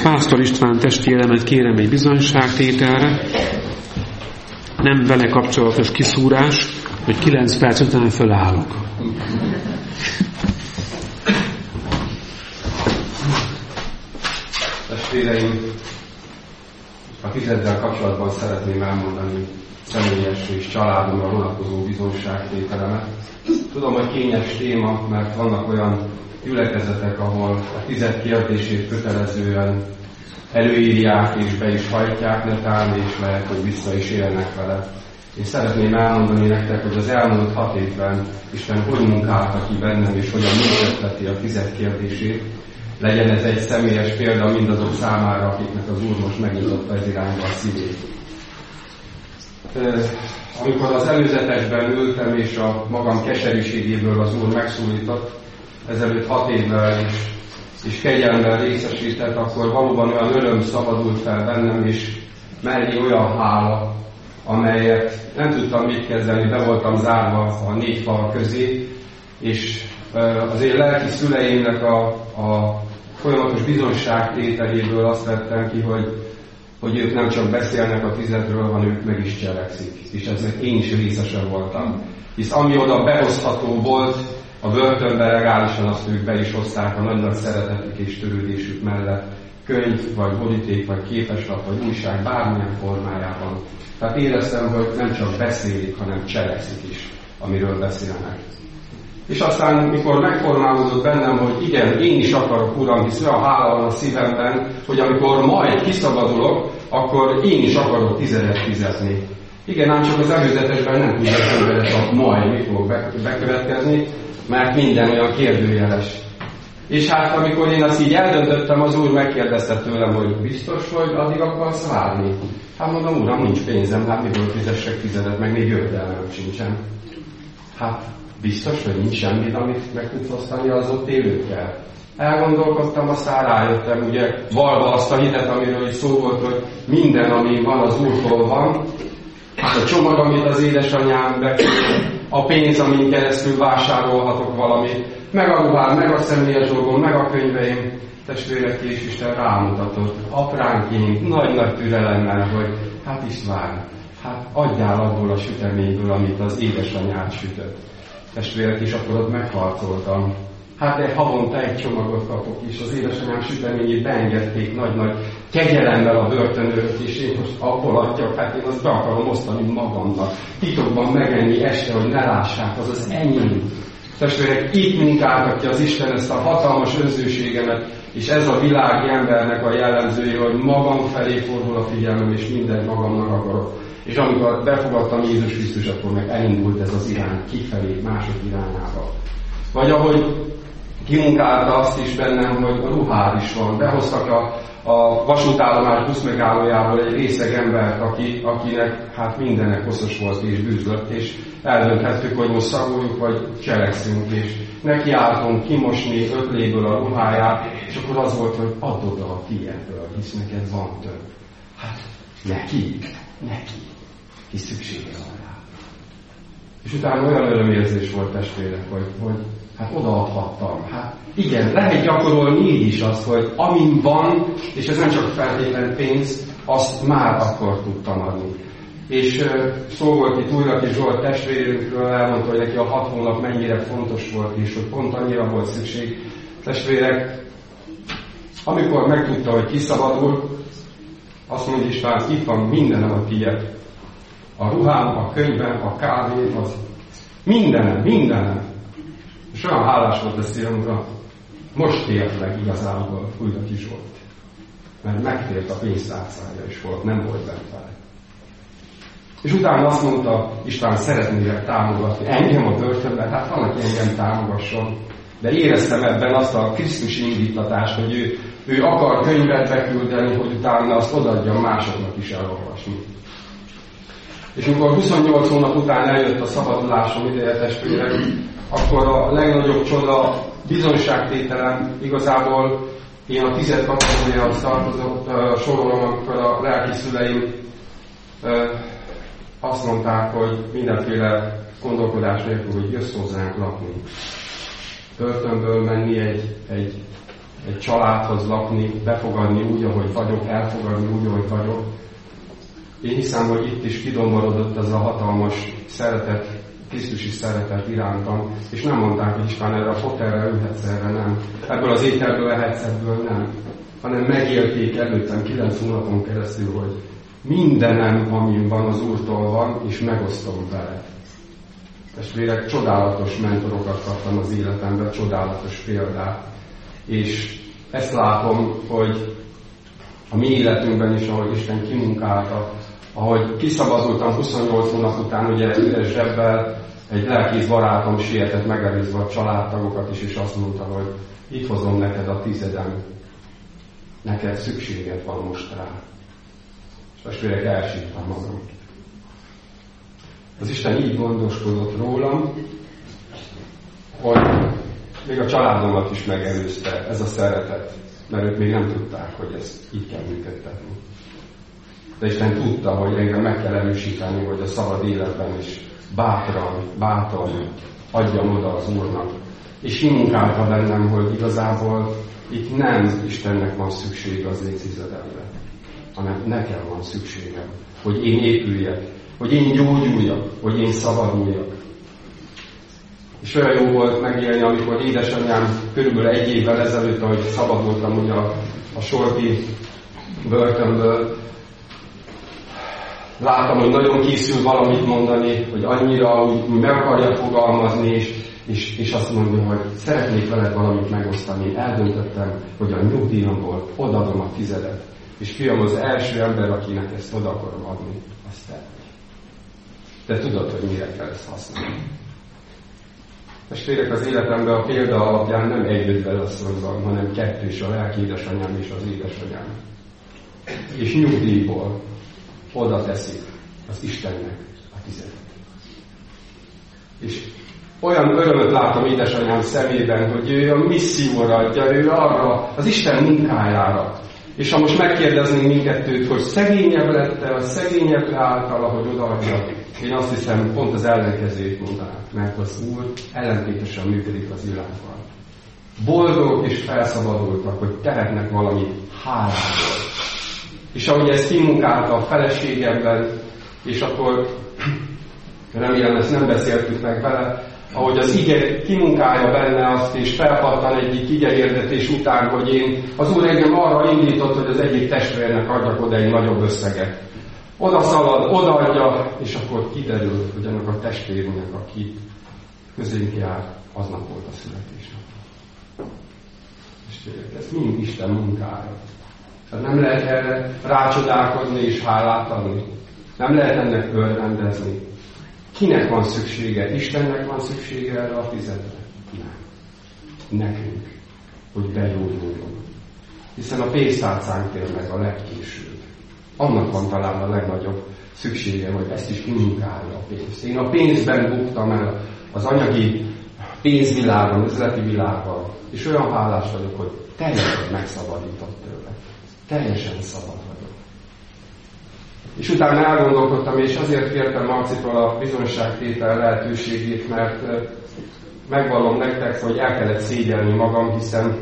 Pásztor István testvéremet kérem egy bizonyságtételre, nem vele kapcsolatos kiszúrás, hogy 9 perc után fölállok. Testvéreim, a tizeddel kapcsolatban szeretném elmondani személyes és családomra vonatkozó bizonyságtételemet. Tudom, hogy kényes téma, mert vannak olyan gyülekezetek, ahol a 10 kérdését kötelezően előírják és be is hajtják netán, és lehet, hogy vissza is élnek vele. Én szeretném elmondani nektek, hogy az elmúlt 6 évben Isten hogy munkálta ki bennem, és hogyan működteti a 10 kérdését. Legyen ez egy személyes példa mindazok számára, akiknek az Úr most megnyitotta ez irányba a szívét. Amikor az előzetesben ültem, és a magam keserűségéből az Úr megszólított, ezelőtt 6 évvel és kegyelemmel részesített, akkor valóban olyan öröm szabadult fel bennem, és mellé olyan hála, amelyet nem tudtam mit kezdeni, be voltam zárva a 4 fal közé, és az én lelki szüleimnek a folyamatos bizonyságtételéből azt vettem ki, hogy ők nem csak beszélnek a 10-ről, hanem ők meg is cselekszik. És eznek én is részesen voltam. Hisz ami oda behozható volt, a börtönben legálisan azt ők be is hozták a nagy szeretetük és törődésük mellett. Könyv, vagy boríték, vagy képeslap, vagy újság, bármilyen formájában. Tehát éreztem, hogy nem csak beszélik, hanem cselekszik is, amiről beszélnek. És aztán, mikor megformálódott bennem, hogy igen, én is akarok, Uram, hisz olyan hála van a szívemben, hogy amikor majd kiszabadulok, akkor én is akarok 10-et fizetni. Igen, ám csak az előzetesben nem tudja az emberet, a majd mi fog bekövetkezni, mert minden olyan kérdőjeles. És hát amikor én azt így eldöntöttem, az Úr megkérdezte tőlem, hogy biztos, hogy addig akarsz várni? Hát mondom, Uram, nincs pénzem, hát miből fizessek 10-et, meg még jövedelmem sincsen. Hát biztos, hogy nincs semmit, amit meg tudsz osztani az ott élőkkel. Elgondolkodtam, aztán rájöttem, ugye, valva azt a hitet, amiről is szó volt, hogy minden, ami van, az Úrtól van. Hát a csomag, amit az édesanyám beküld, a pénz, amin keresztül vásárolhatok valamit, meg a ruhám, meg a személyes dolgom, meg a könyveim, testvérek, és Isten rámutatott apránként, nagy-nagy türelemmel, hogy hát István, hát adjál abból a süteményből, amit az édesanyád sütött. Testvérek, és akkor ott megharcoltam. Hát havonta egy csomagot kapok, és az édesanyám süteményét beengedték nagy-nagy kegyelemmel a börtönőrök, és én most abból adjak, hát én azt be akarom osztani magamnak. Titokban megenni este, hogy ne lássák, az az enyém. Testvérek, itt munkáltak ki az Isten ezt a hatalmas önzőségemet, és ez a világi embernek a jellemzője, hogy magam felé fordul a figyelmem, és mindent magamnak akarok. És amikor befogadtam Jézus Krisztus, akkor meg elindult ez az irány kifelé, mások irányába. Vagy ahogy kimunkálta azt is bennem, hogy a ruhád is van. Behoztak a vasútállomás buszmegállójából egy részeg embert, akinek hát mindenek koszos volt és bűzlött, és eldönthettük, hogy most szagoljuk, vagy cselekszünk, és nekiálltunk kimosni ötléből a ruháját, és akkor az volt, hogy add oda a tiédből, hisz neked van több. Hát neki, hisz szüksége van rá. És utána olyan örömérzés volt, testvérek, hogy hát odaadhattam. Hát igen, lehet gyakorolni így is azt, hogy amin van, és ez nem csak feltétlen pénz, azt már akkor tudtam adni. És szó volt itt Újlaki Zsolt testvérünkről, elmondta, hogy neki a 6 hónap mennyire fontos volt, és hogy pont annyira volt szükség. Testvérek, amikor megtudta, hogy kiszabadul, azt mondja István, itt van mindenem a tiéd. A ruhám, a könyvem, a kávém, az mindenem. És olyan hálás volt a szívem, Uram, most tért meg igazából Újlaki Zsolt. Mert megtért a pénztárcája is volt, nem volt bent vele. És utána azt mondta, István, szeretnélek támogatni engem a börtönben, hát van, aki engem támogasson. De éreztem ebben azt a Krisztusi indítatást, hogy ő akar könyvet beküldeni, hogy utána azt odaadja másoknak is elolvasni. És mikor 28 hónap után eljött a szabadulásom ideje, testvérek, akkor a legnagyobb csoda bizonyságtételem igazából én a 10 kategóriához tartozott sorolom, amikor a lelki szüleim azt mondták, hogy mindenféle gondolkodás nélkül, hogy jössz hozzánk lakni. Börtönből menni egy egy családhoz lakni, befogadni úgy, ahogy vagyok, elfogadni úgy, ahogy vagyok. Én hiszem, hogy itt is kidomborodott ez a hatalmas szeretet, Krisztusi szeretet irántam, és nem mondták, hogy István, erre a fotelre ülhetsz, erre nem. Ebből az ételből lehetsz, ebből nem. Hanem megélték előttem 9 hónapon keresztül, hogy mindenem, ami van, az Úrtól van, és megosztom vele. Testvérek, csodálatos mentorokat kaptam az életemben, csodálatos példát. És ezt látom, hogy a mi életünkben is, ahogy Isten kimunkálta, ahogy kiszabadultam 28 hónap után, ugye üres zsebbel, egy lelkész barátom sietett megelőzve a családtagokat is, és azt mondta, hogy itt hozom neked a 10, neked szükséged van most rá. És testvérek, elsírtam magam. Az Isten így gondoskodott rólam, hogy még a családomat is megelőzte ez a szeretet, mert ők még nem tudták, hogy ezt így kell működtetni. De Isten tudta, hogy engem meg kell erősíteni, hogy a szabad életben is bátran adjam oda az Úrnak. És munkálta bennem, hogy igazából itt nem Istennek van szüksége az évtizedemre, hanem nekem van szükségem, hogy én épüljek, hogy én gyógyuljak, hogy én szabaduljak. És olyan jó volt megélni, amikor édesanyám körülbelül 1 évvel ezelőtt, ahogy szabadultam ugye a sorti börtönből, láttam, hogy nagyon készül valamit mondani, hogy annyira úgy meg akarja fogalmazni, és azt mondja, hogy szeretnék veled valamit megosztani. Eldöntöttem, hogy a nyugdíjamból odaadom a 10. És fiam, az első ember, akinek ezt oda akarom adni, azt te. De tudod, hogy mire kell ezt használni. Testvérek, az életemben a példa alapján nem egy ötvedasszony van, hanem 2, a lelki édesanyám és az édesanyám. És nyugdíjból oda teszik az Istennek a 10. És olyan örömöt látom édesanyám szemében, hogy ő a misszióra adja, ő arra, az Isten munkájára. És ha most megkérdeznénk mindkettőt, hogy szegényebb lett-e, vagy szegényebb által, ahogy odaadja, én azt hiszem, pont az ellenkezőjét mondanák, mert az Úr ellentétesen működik az világban. Boldogok és felszabadultak, hogy tehetnek valamit hálából. És ahogy ezt kimunkálta a feleségemben, és akkor remélem ezt nem beszéltük meg vele, ahogy az ige kimunkálja benne azt, és felpattan egyik igehirdetés után, hogy az Úr engem arra indított, hogy az egyik testvérnek adjak oda egy nagyobb összeget. Oda szalad, odaadja, és akkor kiderül, hogy annak a testvérnek, aki közénk jár, aznap volt a születésnap. És ez mind Isten munkája. Tehát nem lehet erre rácsodálkozni és hálát adni. Nem lehet ennek örvendezni. Kinek van szüksége? Istennek van szüksége erre a 10-re? Nem. Nekünk, hogy begyógyuljunk. Hiszen a pénztárcánk tér meg a legkésőbb. Annak van talán a legnagyobb szüksége, hogy ezt is munkálja a pénzt. Én a pénzben buktam el az anyagi pénzvilágon, üzleti világban, és olyan hálás vagyok, hogy teljesen megszabadított tőle. Teljesen szabad vagyok. És utána elgondolkodtam, és azért kértem Marcitól a bizonyságtétel lehetőségét, mert megvallom nektek, hogy el kellett szégyelni magam, hiszen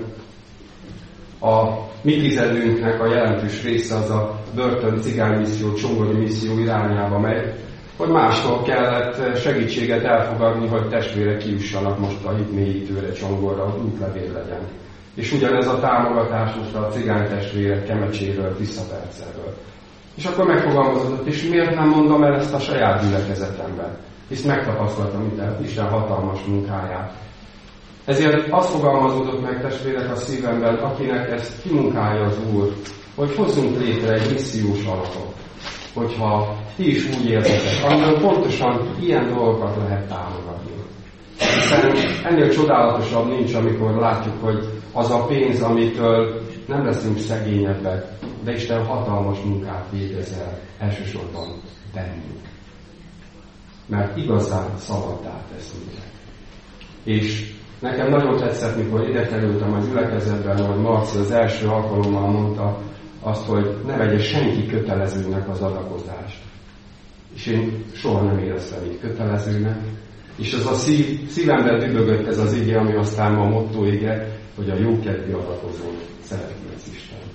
a mi tizedünknek a jelentős része az a börtön cigánymisszió, csongori misszió irányába megy, hogy mástól kellett segítséget elfogadni, hogy testvérek kijussanak most a hitmélyítőre, Csongorra, hogy útlevél legyen. És ugyanez a támogatás most a cigány testvérek Kemecséről, Tiszapercelről. És akkor megfogalmazódott, és miért nem mondom el ezt a saját gyülekezetemben? Hisz megtapasztaltam itt Isten hatalmas munkáját. Ezért azt fogalmazódott meg, testvérek, a szívemben, akinek ezt kimunkálja az Úr, hogy hozzunk létre egy missziós alapot, hogyha ti is úgy érzitek, amiről pontosan ilyen dolgokat lehet támogatni. Hiszen ennél csodálatosabb nincs, amikor látjuk, hogy az a pénz, amitől nem leszünk szegényebbek, de Isten hatalmas munkát végez el elsősorban bennünk. Mert igazán szabaddá tesz minket. És nekem nagyon tetszett, mikor ide kerültem a gyülekezetben, hogy Marci az első alkalommal mondta azt, hogy ne vegye senki kötelezőnek az adakozást. És én soha nem éreztem így kötelezőnek. És az a szívemben dübögött ez az ige, ami aztán ma a motto ige, hogy a jókedvű adakozón szeretne az Isten.